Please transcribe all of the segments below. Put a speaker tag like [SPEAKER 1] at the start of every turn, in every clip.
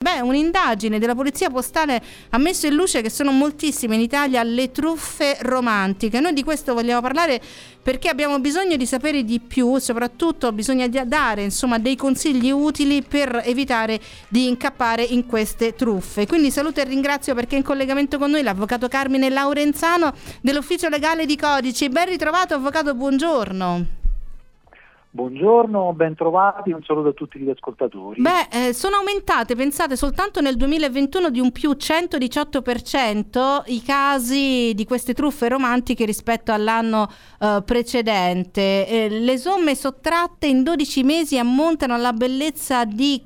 [SPEAKER 1] Un'indagine della Polizia Postale ha messo in luce che sono moltissime in Italia le truffe romantiche. Noi di questo vogliamo parlare perché abbiamo bisogno di sapere di più, soprattutto bisogna dare dei consigli utili per evitare di incappare in queste truffe. Quindi saluto e ringrazio perché è in collegamento con noi l'avvocato Carmine Laurenzano dell'Ufficio Legale di Codici. Ben ritrovato avvocato, buongiorno.
[SPEAKER 2] Buongiorno, ben trovati, un saluto a tutti gli ascoltatori.
[SPEAKER 1] Sono aumentate, pensate, soltanto nel 2021 di un più 118% i casi di queste truffe romantiche rispetto all'anno precedente. Le somme sottratte in 12 mesi ammontano alla bellezza di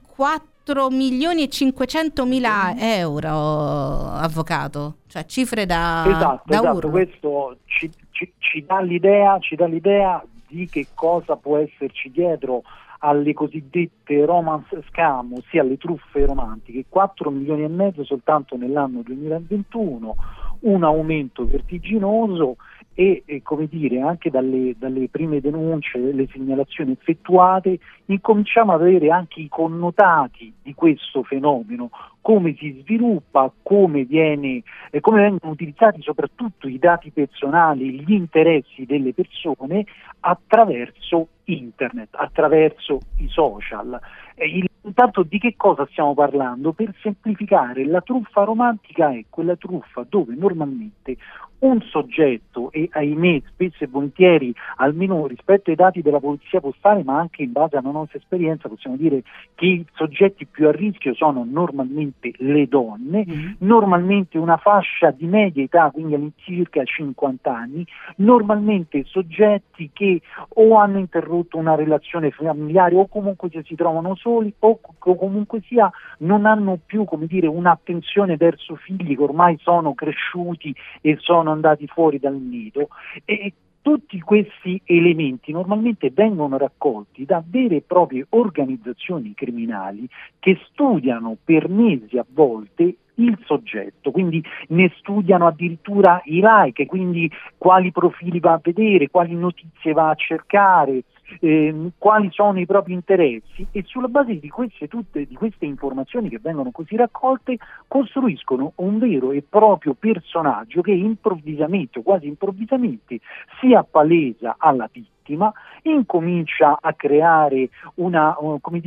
[SPEAKER 1] 4.500.000 euro, avvocato, cioè cifre da urlo.
[SPEAKER 2] Questo ci dà l'idea di che cosa può esserci dietro alle cosiddette romance scam, ossia alle truffe romantiche. 4,5 milioni soltanto nell'anno 2021, un aumento vertiginoso e come dire, anche dalle prime denunce, le segnalazioni effettuate, incominciamo ad avere anche i connotati di questo fenomeno, come si sviluppa, come vengono utilizzati soprattutto i dati personali, gli interessi delle persone attraverso internet, attraverso i social. Intanto di che cosa stiamo parlando? Per semplificare, la truffa romantica è quella truffa dove normalmente un soggetto, e ahimè spesso e volentieri, almeno rispetto ai dati della Polizia Postale, ma anche in base alla nostra esperienza, possiamo dire che i soggetti più a rischio sono normalmente le donne, normalmente una fascia di media età, quindi all'incirca 50 anni, normalmente soggetti che o hanno interrotto una relazione familiare o comunque si trovano soli o comunque sia non hanno più, come dire, un'attenzione verso figli che ormai sono cresciuti e sono andati fuori dal nido, e tutti questi elementi normalmente vengono raccolti da vere e proprie organizzazioni criminali che studiano per mesi a volte il soggetto, quindi ne studiano addirittura i like, quindi quali profili va a vedere, quali notizie va a cercare, quali sono i propri interessi, e sulla base di queste informazioni che vengono così raccolte costruiscono un vero e proprio personaggio che improvvisamente o quasi improvvisamente si appalesa alla vittima, incomincia a creare una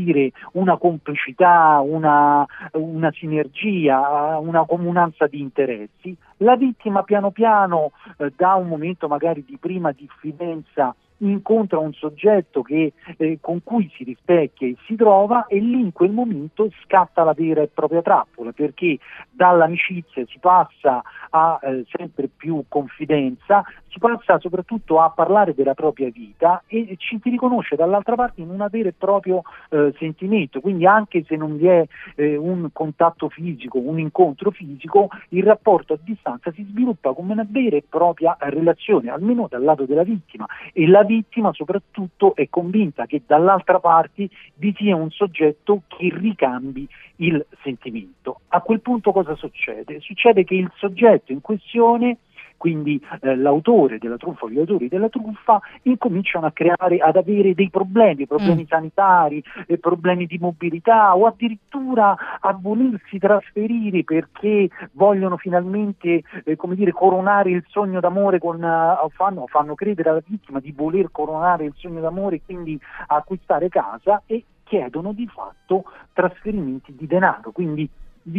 [SPEAKER 2] complicità, una sinergia, una comunanza di interessi. La vittima piano piano, da un momento magari di prima diffidenza, incontra un soggetto con cui si rispecchia e si trova, e lì in quel momento scatta la vera e propria trappola, perché dall'amicizia si passa a sempre più confidenza, si passa soprattutto a parlare della propria vita e ci si riconosce dall'altra parte in una vera e proprio sentimento. Quindi anche se non vi è un contatto fisico, un incontro fisico, il rapporto a distanza si sviluppa come una vera e propria relazione, almeno dal lato della vittima, e la vittima soprattutto è convinta che dall'altra parte vi sia un soggetto che ricambi il sentimento. A quel punto cosa succede? Succede che il soggetto in questione, quindi l'autore della truffa o gli autori della truffa, incominciano ad avere dei problemi sanitari, problemi di mobilità, o addirittura a volersi trasferire perché vogliono finalmente coronare il sogno d'amore fanno credere alla vittima di voler coronare il sogno d'amore e quindi acquistare casa, e chiedono di fatto trasferimenti di denaro. Quindi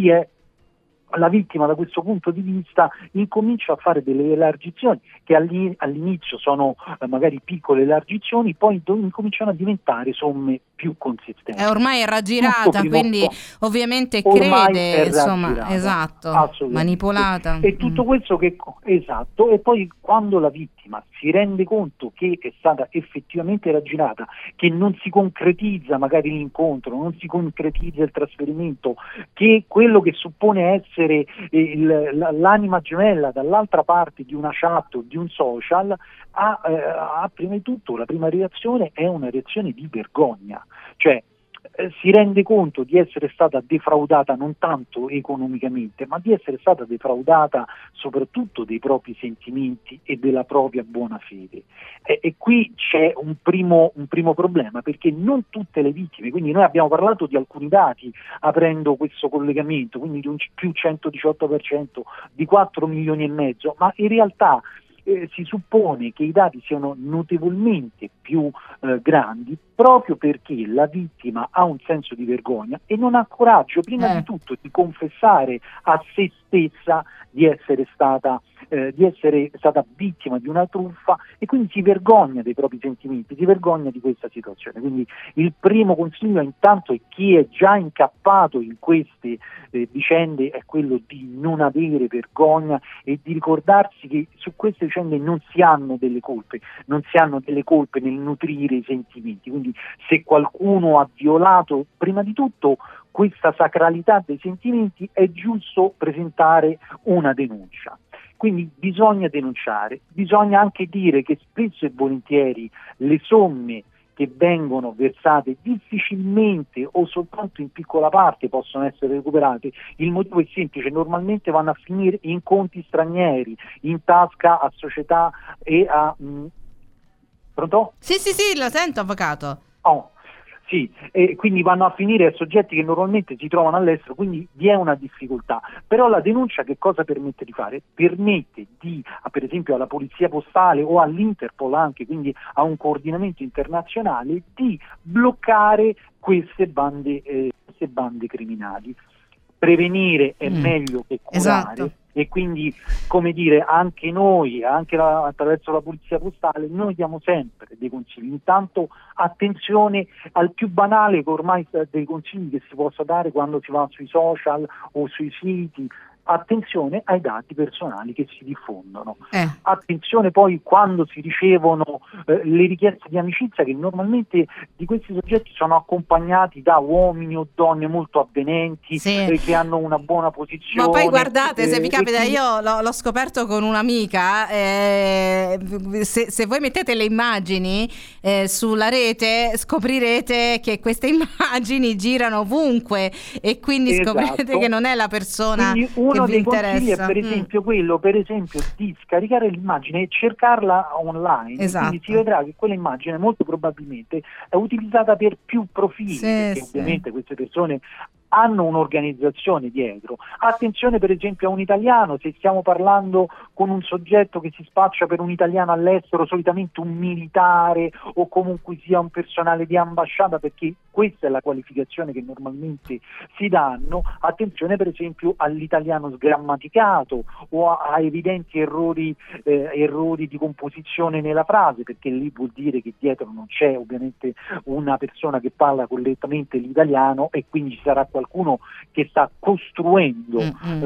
[SPEAKER 2] la vittima da questo punto di vista incomincia a fare delle elargizioni che all'inizio sono magari piccole elargizioni, poi incominciano a diventare somme più consistenti.
[SPEAKER 1] Ormai è raggirata, quindi ovviamente crede, insomma, esatto, manipolata.
[SPEAKER 2] E tutto questo esatto, e poi quando la vittima si rende conto che è stata effettivamente raggirata, che non si concretizza magari l'incontro, non si concretizza il trasferimento, che quello che suppone essere l'anima gemella dall'altra parte di una chat o di un social, prima di tutto la prima reazione è una reazione di vergogna, cioè si rende conto di essere stata defraudata non tanto economicamente, ma di essere stata defraudata soprattutto dei propri sentimenti e della propria buona fede. E qui c'è un primo problema, perché non tutte le vittime, quindi noi abbiamo parlato di alcuni dati aprendo questo collegamento, quindi di un più 118%, di 4 milioni e mezzo, ma in realtà si suppone che i dati siano notevolmente più grandi, proprio perché la vittima ha un senso di vergogna e non ha coraggio, prima di tutto, di confessare a se stessa di essere stata vittima di una truffa, e quindi si vergogna dei propri sentimenti, si vergogna di questa situazione. Quindi il primo consiglio intanto è chi è già incappato in queste vicende è quello di non avere vergogna e di ricordarsi che su queste vicende non si hanno delle colpe nel nutrire i sentimenti. Quindi se qualcuno ha violato prima di tutto questa sacralità dei sentimenti, è giusto presentare una denuncia. Quindi bisogna denunciare, bisogna anche dire che spesso e volentieri le somme che vengono versate difficilmente o soltanto in piccola parte possono essere recuperate. Il motivo è semplice: normalmente vanno a finire in conti stranieri, in tasca a società e a... Pronto?
[SPEAKER 1] Sì, lo sento, avvocato.
[SPEAKER 2] Oh. Sì, e quindi vanno a finire a soggetti che normalmente si trovano all'estero, quindi vi è una difficoltà. Però la denuncia che cosa permette di fare? Permette di, per esempio alla Polizia Postale o all'Interpol anche, quindi a un coordinamento internazionale, di bloccare queste bande criminali. Prevenire è meglio che curare.
[SPEAKER 1] Esatto.
[SPEAKER 2] E quindi, come dire, anche noi, attraverso la Polizia Postale, noi diamo sempre dei consigli. Intanto attenzione al più banale, che ormai dei consigli che si possa dare quando si va sui social o sui siti. Attenzione ai dati personali che si diffondono. Attenzione poi quando si ricevono le richieste di amicizia, che normalmente di questi soggetti sono accompagnati da uomini o donne molto avvenenti, che hanno una buona posizione.
[SPEAKER 1] Ma poi guardate, se vi capita, io l'ho scoperto con un'amica, se voi mettete le immagini sulla rete, scoprirete che queste immagini girano ovunque, e quindi scoprirete che non è la persona.
[SPEAKER 2] Quindi uno dei consigli è per esempio quello di scaricare l'immagine e cercarla online.
[SPEAKER 1] Esatto.
[SPEAKER 2] Quindi si vedrà che quella immagine molto probabilmente è utilizzata per più profili, perché ovviamente queste persone hanno un'organizzazione dietro. Attenzione per esempio a un italiano, se stiamo parlando con un soggetto che si spaccia per un italiano all'estero, solitamente un militare o comunque sia un personale di ambasciata, perché questa è la qualificazione che normalmente si danno. Attenzione per esempio all'italiano sgrammaticato o a evidenti errori di composizione nella frase, perché lì vuol dire che dietro non c'è ovviamente una persona che parla correttamente l'italiano, e quindi ci sarà qualcuno che sta costruendo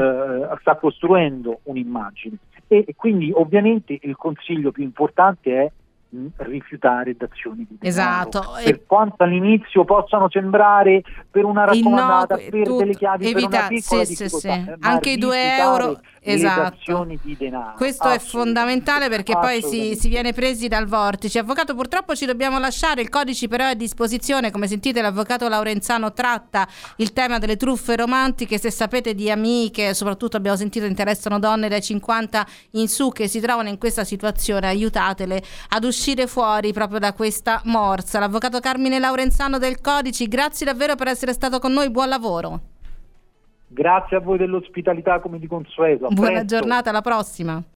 [SPEAKER 2] un'immagine. E quindi ovviamente il consiglio più importante è rifiutare d'azioni di denaro.
[SPEAKER 1] Esatto.
[SPEAKER 2] Per quanto all'inizio possano sembrare per una raccomandata, per delle chiavi, per una piccola difficoltà,
[SPEAKER 1] anche i 2 euro. Esatto.
[SPEAKER 2] Azioni di denaro.
[SPEAKER 1] Questo è fondamentale, perché poi si viene presi dal vortice. Avvocato, purtroppo ci dobbiamo lasciare, il codice però è a disposizione. Come sentite, l'avvocato Laurenzano tratta il tema delle truffe romantiche. Se sapete di amiche, soprattutto abbiamo sentito interessano donne dai 50 in su che si trovano in questa situazione, aiutatele ad uscire fuori proprio da questa morsa. L'avvocato Carmine Laurenzano del Codici, grazie davvero per essere stato con noi, buon lavoro.
[SPEAKER 2] Grazie a voi dell'ospitalità come di consueto.
[SPEAKER 1] Buona giornata, alla prossima.